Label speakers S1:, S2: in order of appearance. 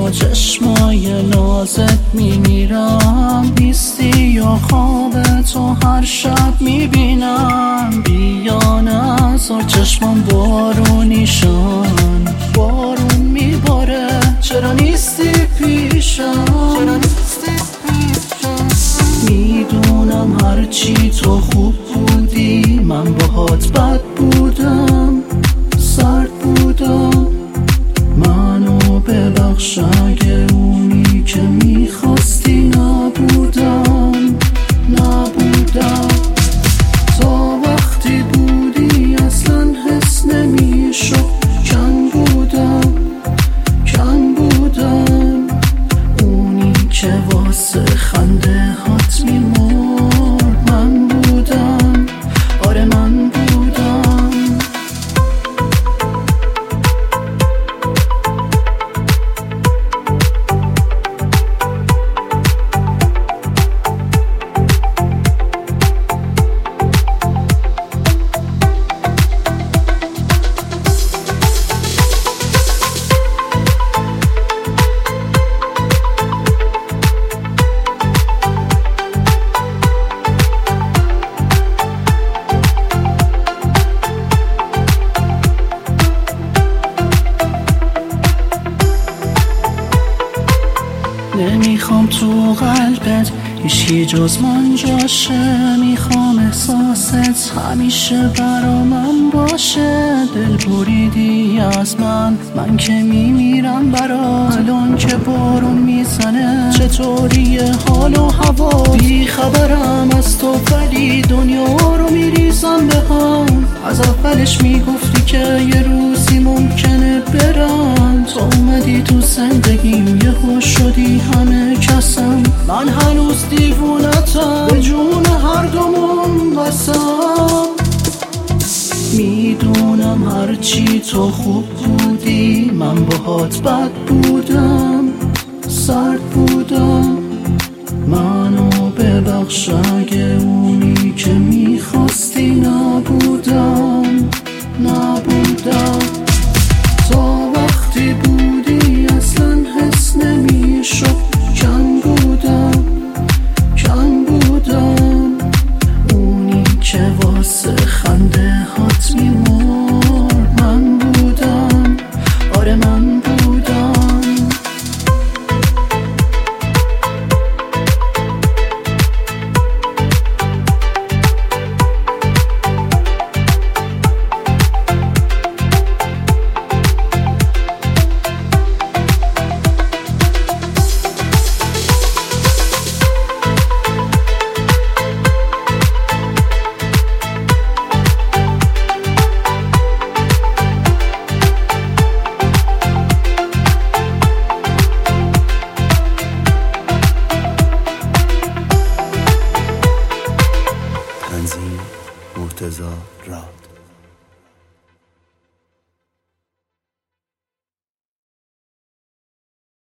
S1: با چشمای نازت میمیرم، نیستی یا خواب تو هر شب میبینم. بیا نذار چشمام بارونیشان، بارون میباره چرا نیستی پیشم. میدونم هرچی تو خوب بودی من باهات بد بودم، سرد بودم. منو ببخش اگه اونی که میخواستی نبودم. تا وقتی بودی اصلا حس نمیشد، کن بودم. اونی که واسه خنده هات میمرد من بودم، آره من بودم. نمیخوام تو قلبت هیچکی جز من جاشه، میخوام احساست همیشه برا من باشه. دل بریدی از من که میمیرم برات. الان که بارون میزنه چطوریه حال و هوا؟ بی خبرم از تو ولی دنیا رو میریزم به هم. از اولش میگفتی که یه روزی ممکنه برم، تو اومدی تو زندگیم یهو شدی همه کسم. من هنوز دیوونتم، به جون هر دومون بسم. میدونم هرچی تو خوب بودی من باهات بد بودم، سرد بودم. منو ببخش اگه اونی که میخواستی نبودم.